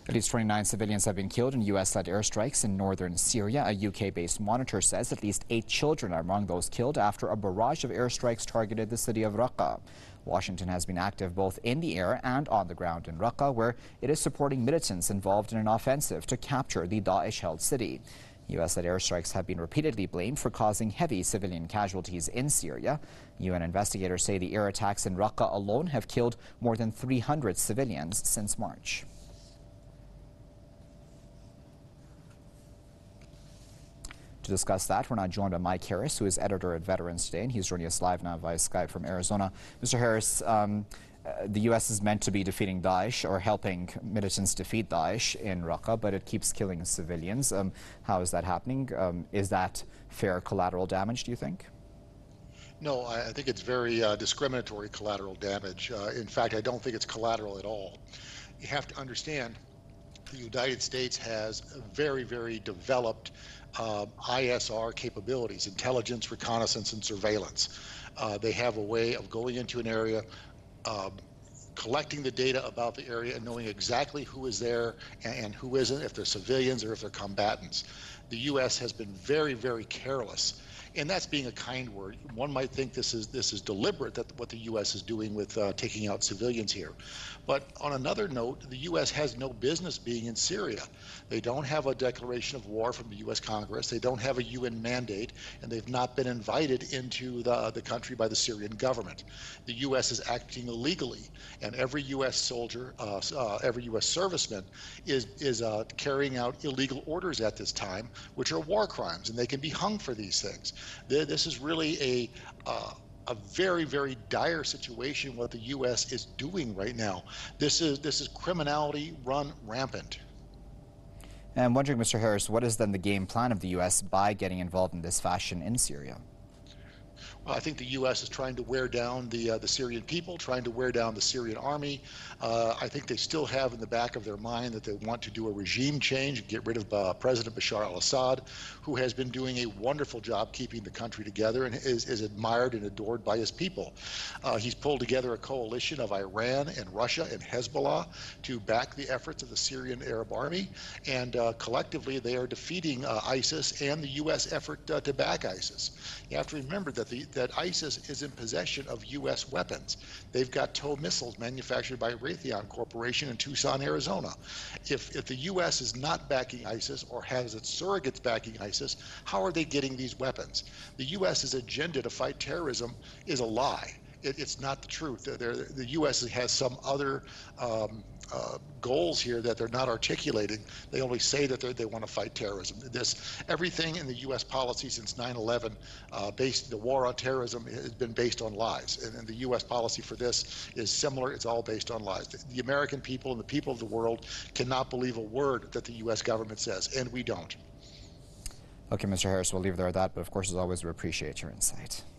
At least 29 civilians have been killed in U.S.-led airstrikes in northern Syria. A UK-based monitor says at least 8 children are among those killed after a barrage of airstrikes targeted the city of Raqqa. Washington has been active both in the air and on the ground in Raqqa, where it is supporting militants involved in an offensive to capture the Daesh-held city. U.S.-led airstrikes have been repeatedly blamed for causing heavy civilian casualties in Syria. UN investigators say the air attacks in Raqqa alone have killed more than 300 civilians since March. To discuss that, we're now joined by Mike Harris, who is editor at Veterans Today, and he's joining us live now via Skype from Arizona. Mr. Harris, the U.S. is meant to be defeating Daesh or helping militants defeat Daesh in Raqqa, but it keeps killing civilians. How is that happening? Is that fair collateral damage, do you think? No, I think it's very discriminatory collateral damage. In fact, I don't think it's collateral at all. You have to understand the United States has very, very developed ISR capabilities, intelligence, reconnaissance, and surveillance. They have a way of going into an area, collecting the data about the area and knowing exactly who is there and who isn't, if they're civilians or if they're combatants. The U.S. has been very, very careless. And that's being a kind word. One might think this is deliberate, that what the U.S. is doing with taking out civilians here. But on another note, the U.S. has no business being in Syria. They don't have a declaration of war from the U.S. Congress. They don't have a UN mandate, and they've not been invited into the country by the Syrian government. The U.S. is acting illegally, and every U.S. soldier, every U.S. serviceman is carrying out illegal orders at this time, which are war crimes, and they can be hung for these things. This is really a very, very dire situation what the U.S. is doing right now. This is criminality run rampant. And I'm wondering, Mr. Harris, what is then the game plan of the U.S. by getting involved in this fashion in Syria? Well, I think the U.S. is trying to wear down the Syrian people, trying to wear down the Syrian army. I think they still have in the back of their mind that they want to do a regime change and get rid of President Bashar al-Assad, who has been doing a wonderful job keeping the country together and is admired and adored by his people. He's pulled together a coalition of Iran and Russia and Hezbollah to back the efforts of the Syrian Arab army, and collectively they are defeating ISIS and the U.S. effort to back ISIS. You have to remember that ISIS is in possession of U.S. weapons. They've got TOW missiles manufactured by Raytheon Corporation in Tucson, Arizona. If the U.S. is not backing ISIS or has its surrogates backing ISIS, how are they getting these weapons? The U.S.'s agenda to fight terrorism is a lie. It's not the truth. The U.S. has some other goals here that they're not articulating. They only say that they want to fight terrorism. Everything in the U.S. policy since 9/11, the war on terrorism, has been based on lies. And the U.S. policy for this is similar. It's all based on lies. The American people and the people of the world cannot believe a word that the U.S. government says, and we don't. Okay, Mr. Harris, we'll leave it there at that. But of course, as always, we appreciate your insight.